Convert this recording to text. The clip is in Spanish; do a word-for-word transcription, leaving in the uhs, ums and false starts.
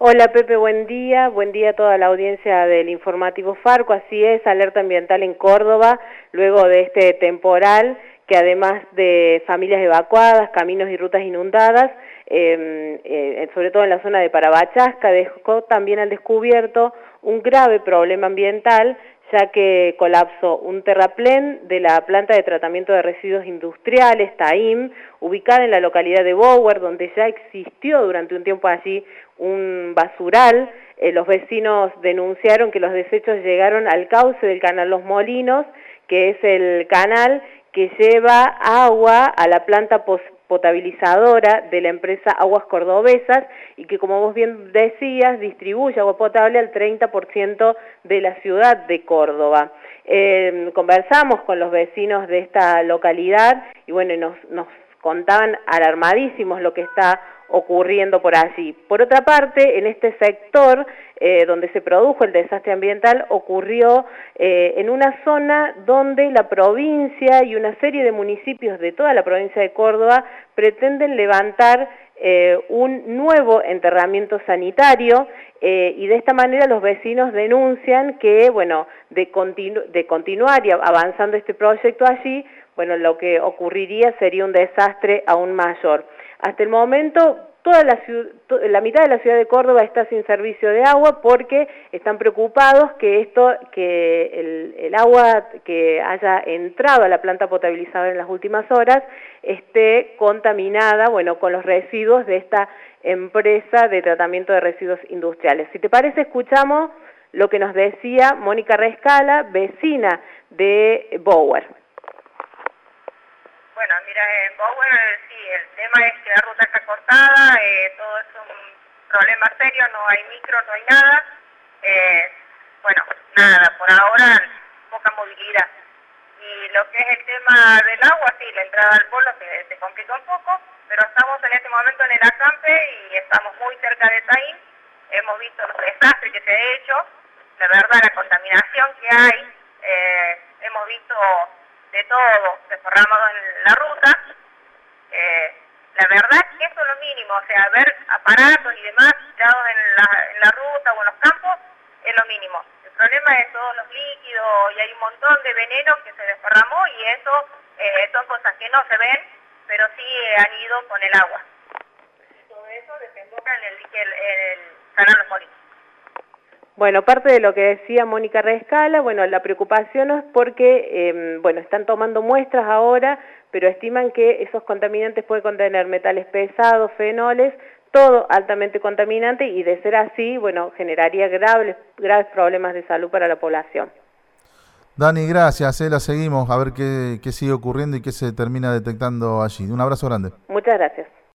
Hola Pepe, buen día, buen día a toda la audiencia del informativo Farco. Así es, alerta ambiental en Córdoba, luego de este temporal que además de familias evacuadas, caminos y rutas inundadas, eh, eh, sobre todo en la zona de Parabachasca, dejó también al descubierto un grave problema ambiental, ya que colapsó un terraplén de la planta de tratamiento de residuos industriales, TAIM, ubicada en la localidad de Bower, donde ya existió durante un tiempo allí un basural. Eh, los vecinos denunciaron que los desechos llegaron al cauce del canal Los Molinos, que es el canal que lleva agua a la planta potabilizadora de la empresa Aguas Cordobesas y que, como vos bien decías, distribuye agua potable al treinta por ciento de la ciudad de Córdoba. Eh, conversamos con los vecinos de esta localidad y bueno, nos, nos contaban alarmadísimos lo que está ocurriendo por allí. Por otra parte, en este sector eh, donde se produjo el desastre ambiental ocurrió eh, en una zona donde la provincia y una serie de municipios de toda la provincia de Córdoba pretenden levantar eh, un nuevo enterramiento sanitario eh, y de esta manera los vecinos denuncian que, bueno, de, continu de continuar y avanzando este proyecto allí, bueno, lo que ocurriría sería un desastre aún mayor. Hasta el momento, toda la, la mitad de la ciudad de Córdoba está sin servicio de agua porque están preocupados que esto, que el, el agua que haya entrado a la planta potabilizadora en las últimas horas esté contaminada, bueno, con los residuos de esta empresa de tratamiento de residuos industriales. Si te parece, escuchamos lo que nos decía Mónica Rescala, vecina de Bower. Bueno, mira, en Bower sí, el tema es que la ruta está cortada, eh, todo es un problema serio, no hay micro, no hay nada. Eh, bueno, nada, por ahora poca movilidad. Y lo que es el tema del agua, sí, la entrada al polo se, se complica un poco, pero estamos en este momento en el acampe y estamos muy cerca de Taín. Hemos visto los desastres que se ha hecho, la verdad, la contaminación que hay, eh, hemos visto de todo desparramado en la ruta. Eh, la verdad es que eso es lo mínimo, o sea, ver aparatos y demás tirados en la, en la ruta o en los campos es lo mínimo. El problema es todos los líquidos y hay un montón de veneno que se desparramó y eso eh, son cosas que no se ven, pero sí han ido con el agua. Y todo eso desemboca en el, el, el canal Los Molinos. Bueno, parte de lo que decía Mónica Rescala, bueno, la preocupación es porque, eh, bueno, están tomando muestras ahora, pero estiman que esos contaminantes pueden contener metales pesados, fenoles, todo altamente contaminante y de ser así, bueno, generaría graves, graves problemas de salud para la población. Dani, gracias, eh, la seguimos a ver qué, qué sigue ocurriendo y qué se termina detectando allí. Un abrazo grande. Muchas gracias.